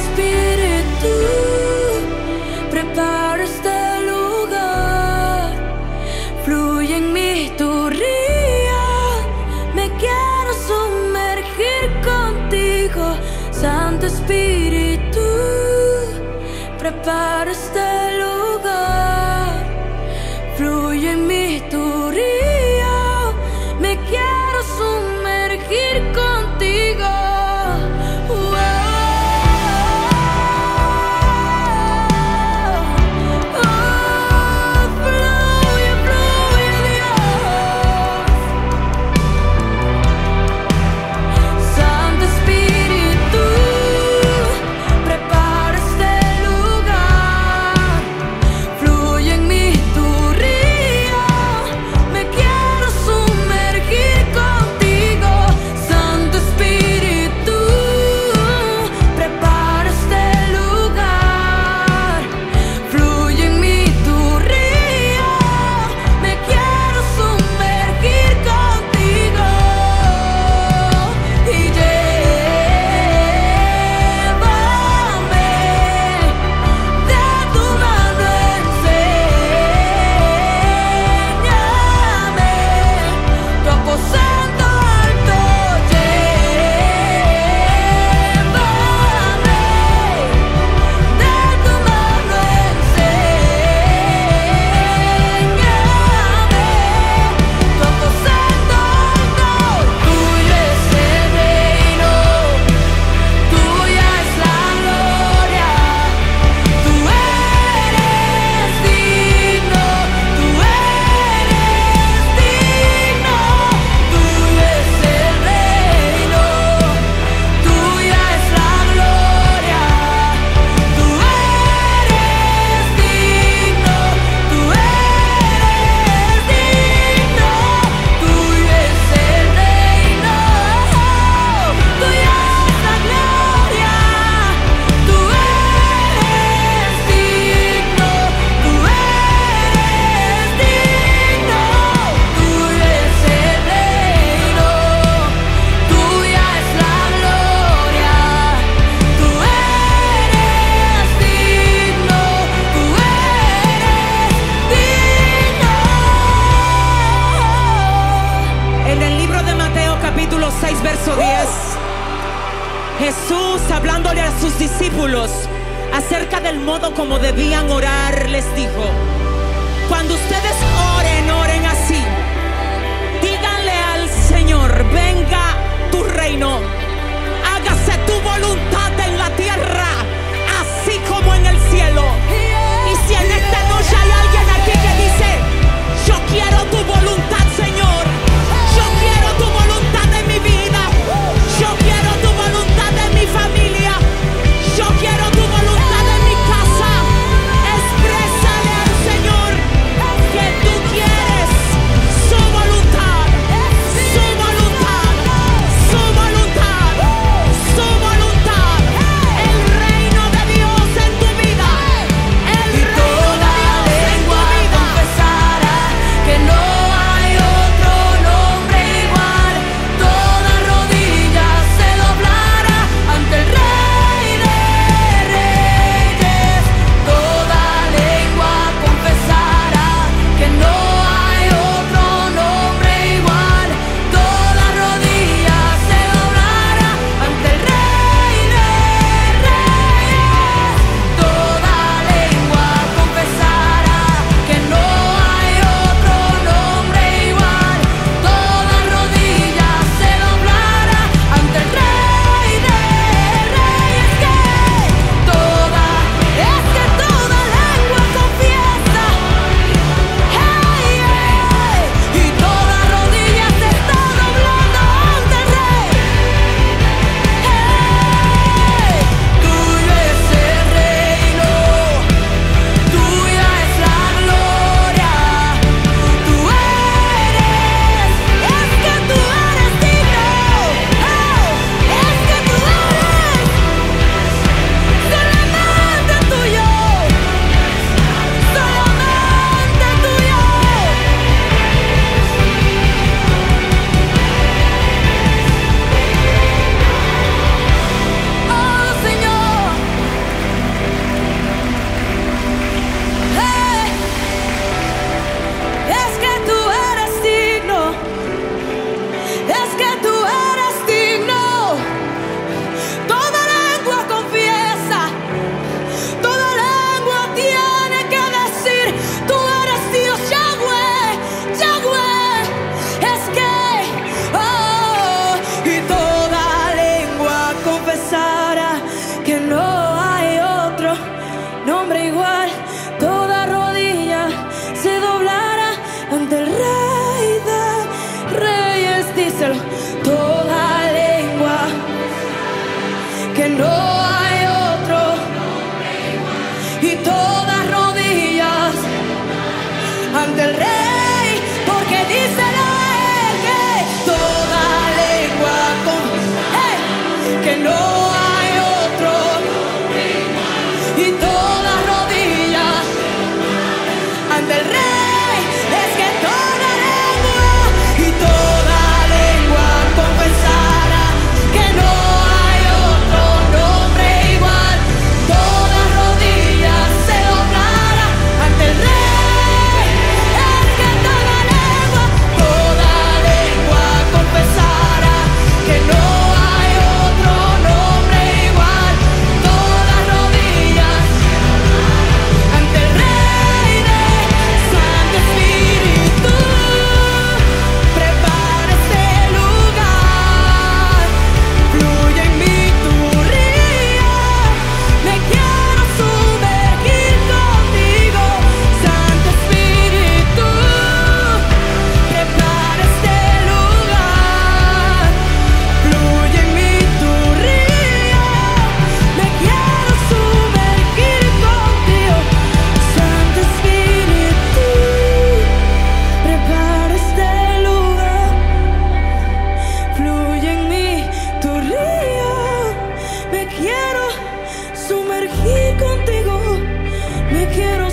Espíritu, prepara este lugar. Fluye en mí tu río. Me quiero sumergir contigo. Santo Espíritu, prepara este lugar. Fluye en mí tu río. Me quiero sumergir contigo. Verso 10, Jesús, hablándole a sus discípulos acerca del modo como debían orar, les dijo: cuando ustedes oren así. Díganle al Señor: venga tu reino, hágase tu voluntad en la tierra así como en el cielo. Y si en esta noche hay alguien aquí que dice: yo quiero tu voluntad, Señor, yo quiero tu voluntad en mi vida, yo quiero tu voluntad en mi familia, yo quiero tu voluntad en mi casa, exprésale al Señor que tú quieres su voluntad, su voluntad, su voluntad. que no hay otro, y todas rodillas ante el Rey, porque díselo a Él, que toda lengua que no hay otro, y todas rodillas ante el Rey. Es que toda lengua y toda lengua confesará que no hay otro nombre igual. Toda rodilla se doblará ante el Rey. Es que toda lengua confesará que no hay otro nombre igual. Toda rodilla ante el Rey de Santo Espíritu. Prepara este lugar, fluye en mí tu río. Me quiero sumergir contigo, Santo Espíritu. Prepara este lugar, fluye en mí tu río. Me quiero sumergir contigo, Santo Espíritu. Prepara este lugar, fluye en mí tu río. Me quiero sumergir contigo, me quiero